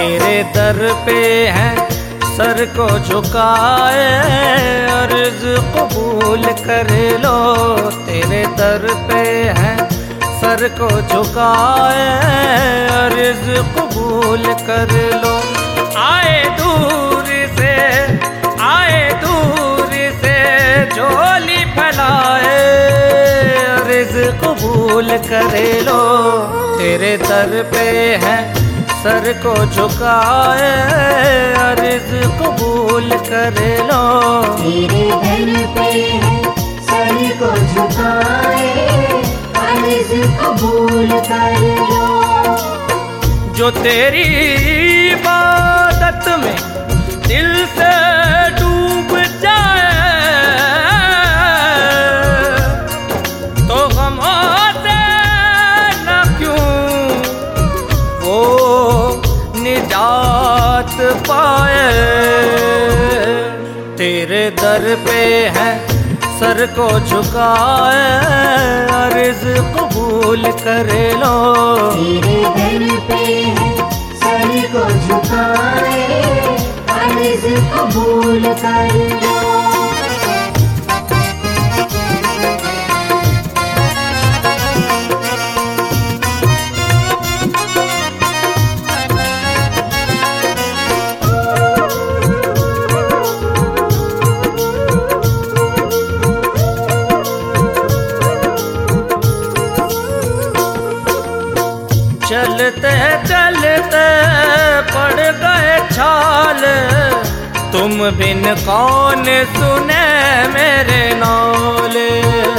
तेरे दर पे है सर को झुकाए, अर्ज कबूल कर लो। तेरे दर पे है सर को झुकाए, अर्ज कबूल कर लो। आए दूर से झोली फैलाए, अर्ज कबूल कर लो। तेरे दर पे है सर को झुकाए, अर्ज कबूल कर लो। तेरे दर पे है सर को झुकाए, अर्ज कबूल कर लो। जो तेरी इबादत में दिल से डूब जाए, तो गमों से न क्यों वो निजात पाए। तेरे दर पे है सर को झुकाए, अर्ज कबूल कर लो। तेरे दर पे है सर को झुकाए, अर्ज कबूल कर लो। चलते चलते पड़ गए छाल, तुम बिन कौन सुने मेरे नौले।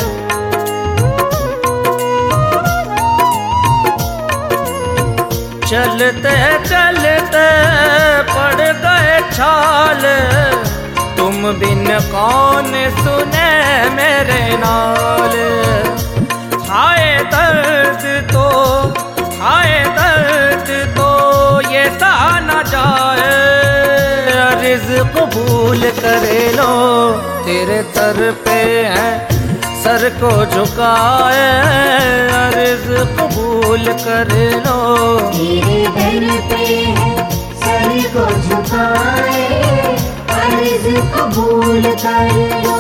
चलते चलते पड़ गए छाल, तुम बिन कौन सुने मेरे नौले। हाय दर्द तो ये सा न जाए, अर्ज कबूल कर लो। तेरे दर पे है सर को झुकाए, अर्ज कबूल कर लो। तेरे दर पे है सर को झुकाए, अर्ज कबूल कर लो।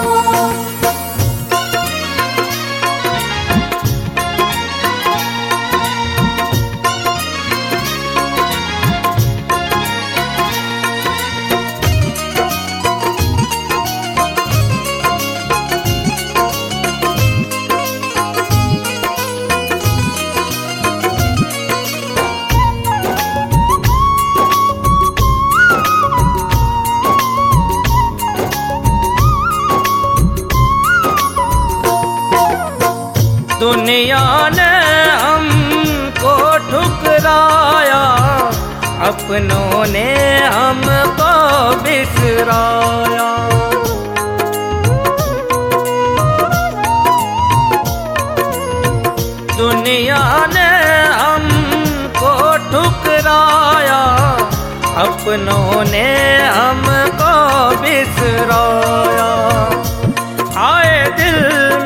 दुनिया ने हमको ठुकराया, अपनों ने हमको बिसराया। दुनिया ने हमको ठुकराया, अपनों ने हमको बिसराया। हाय दिल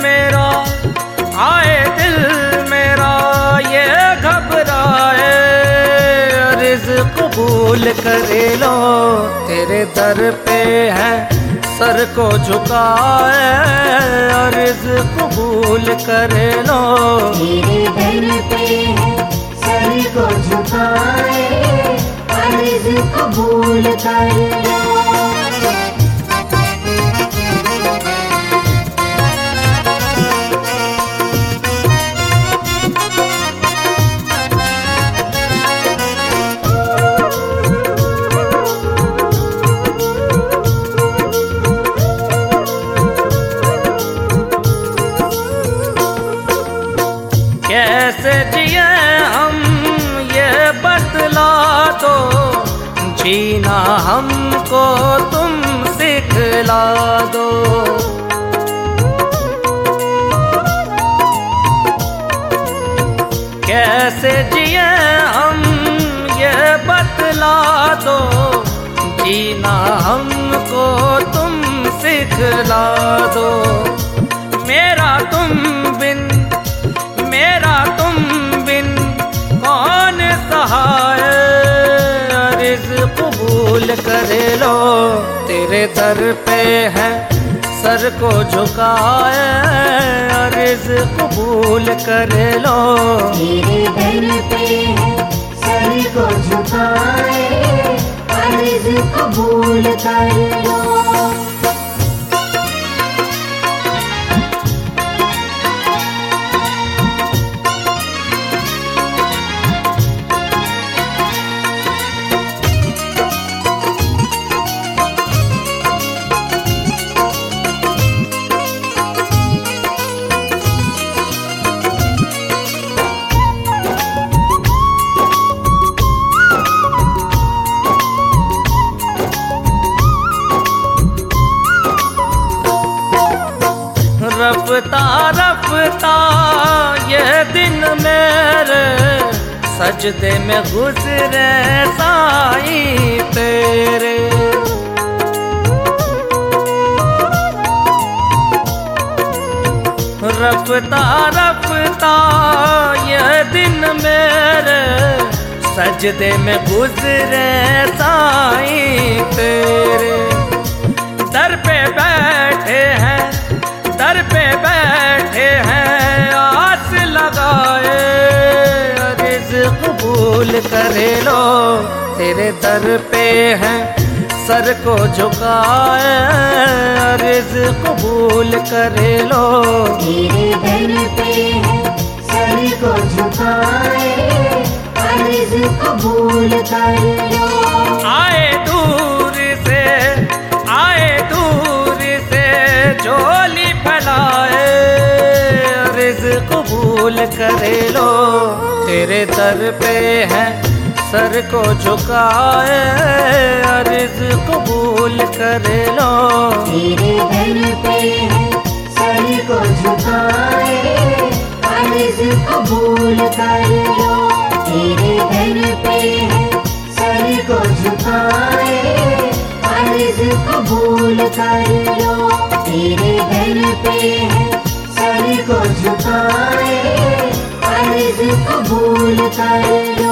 मेरा ये घबराए, अर्ज कबूल कर लो। तेरे दर पे है सर को झुकाए, अर्ज कबूल कर लो। तेरे दर पे है सर को झुकाए, अर्ज कबूल कर लो। कैसे जिए हम ये बतला दो, जीना हमको तुम सिखला दो। कैसे जिए हम ये बतला दो, जीना हमको तुम सिखला दो। मेरा तुम बिन कौन सहाय, अर्ज कबूल कर लो, तेरे दर पे है सर को झुकाए, अर्ज कबूल कर लो। तेरे दर पे है सर को झुकाए, अर्ज कबूल कर लो। रफ्ता रफ्ता ये दिन मेरे सजदे में गुजरे साईं तेरे। रफ्ता रफ्ता ये दिन मेरे सजदे में गुजरे साईं तेरे। दर पे बैठे हैं, दर पे बैठे हैं आस लगाए, अर्ज कबूल कर लो, तेरे दर पे है सर को झुकाए, अर्ज कबूल कर लो। तेरे दर पे है सर को झुकाए, अर्ज कबूल कर लो। आए दूर से, आए दूर से झोली फैलाए, अर्ज कबूल कर लो, तेरे दर पे है सर को झुकाए, अर्ज कबूल कर लो। तेरे दर पे है सर को झुकाए, अर्ज कबूल कर लो। तेरे दर पे है सर को झुकाए, अर्ज कबूल कर लो। तेरे दर पे है सर को झुकाए, अर्ज कबूल कर लो।